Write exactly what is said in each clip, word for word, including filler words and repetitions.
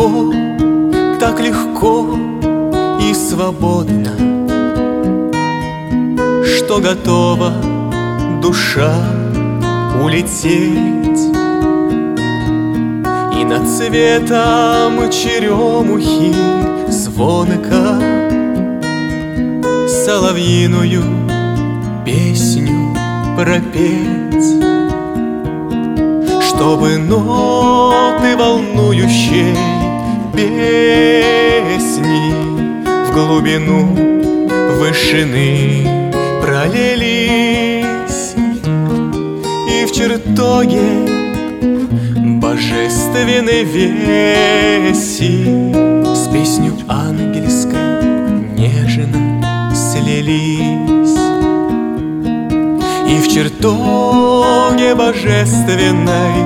легко, так легко и свободно, что готова душа улететь, и над цветом черемухи звонко соловьиную песню пропеть, чтобы ноты волнующей песни в глубину вышины пролились, и в чертоге божественной веси с песню ангельской нежно слились, и в чертоге божественной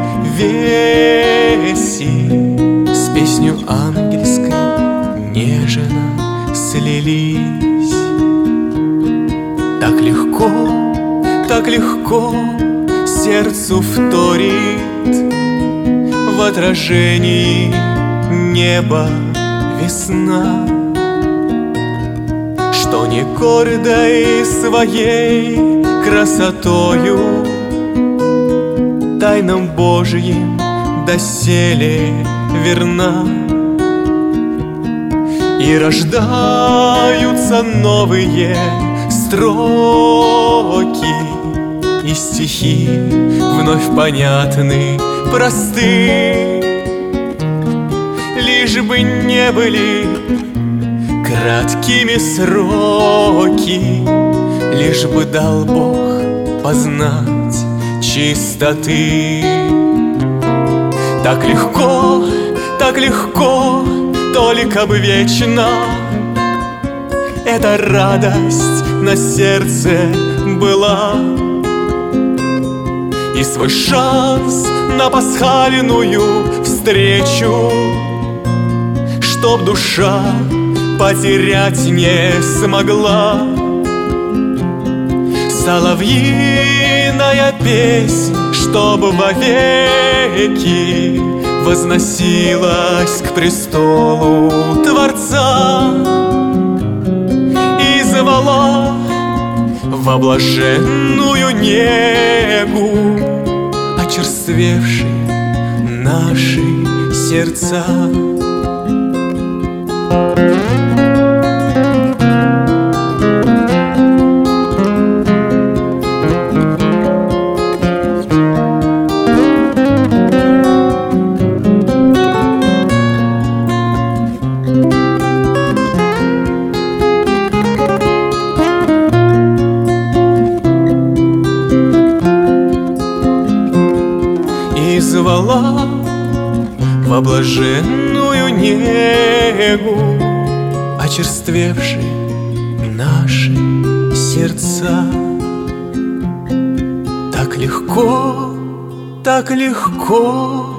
веси с песню ангельской нежно слились. Так легко, так легко сердцу вторит в отражении неба весна, что не гордой своей красотою тайнам Божьим доселе верна, и рождаются новые строки, и стихи вновь понятны, просты, лишь бы не были краткими сроки, лишь бы дал Бог познать чистоты. Так легко, так легко, только бы вечно эта радость на сердце была, и свой шанс на пасхальную встречу, чтоб душа потерять не смогла. Соловьиная песнь, чтоб вовеки возносилась к престолу Творца и звала во блаженную негу очерствевшие наши сердца. И звала во блаженную негу очерствевшие наши сердца. Так легко, так легко